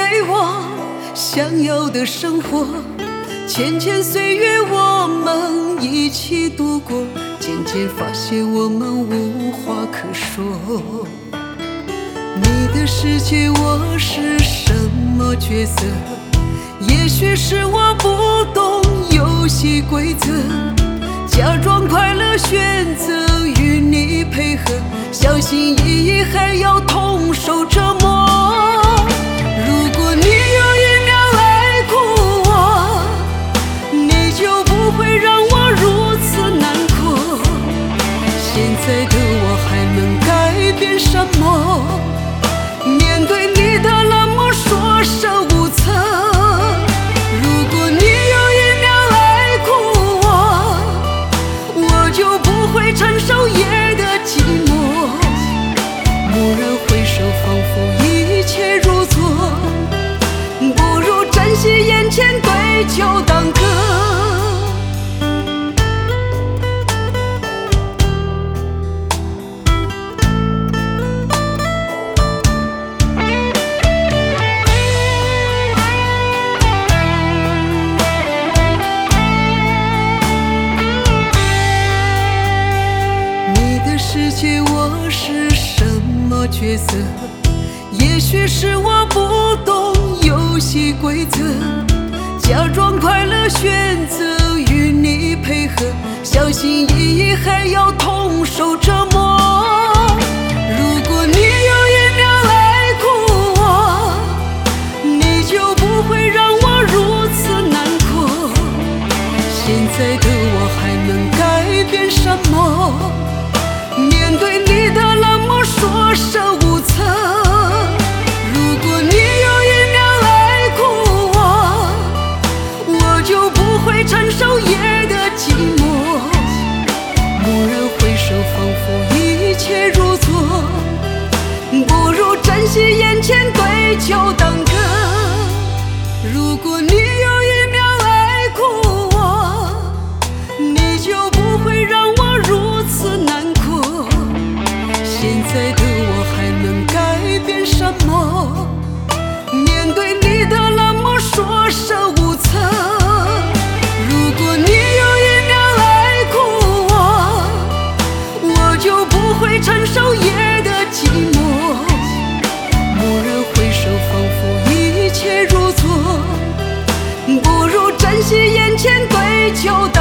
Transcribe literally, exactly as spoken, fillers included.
给我想要的生活，千千岁月我们一起度过，渐渐发现我们无话可说。你的世界我是什么角色？也许是我不懂游戏规则，假装快乐选择与你配合，小心翼翼还要同受折磨。如果你有一秒爱哭我，你就不会让我如此难过。现在的我还能改变什么？面对你的冷漠束手无策。如果你有一秒爱哭我，我就不会承受夜的寂寞。蓦然回首，仿佛一切如昨，不如珍惜眼前，对酒当歌。世界我是什么角色？也许是我不懂游戏规则，假装快乐选择与你配合，小心翼翼还要同受折磨。如果你有一秒爱哭我，你就不会让我如此难过。现在的我还能改变什么？面对你的冷漠束手无策。如果你有一秒爱哭我，我就不会承受夜的寂寞。蓦然回首，仿佛一切如昨，不如珍惜眼前，对酒当歌。如果你有一秒爱哭我，你就不会让我如此难过。现在的我还能改变什么？面对你的冷漠束手无策。如果你有一秒爱哭我，我就不会承受夜的寂寞。蓦然回首，仿佛一切如昨，不如珍惜眼前，对酒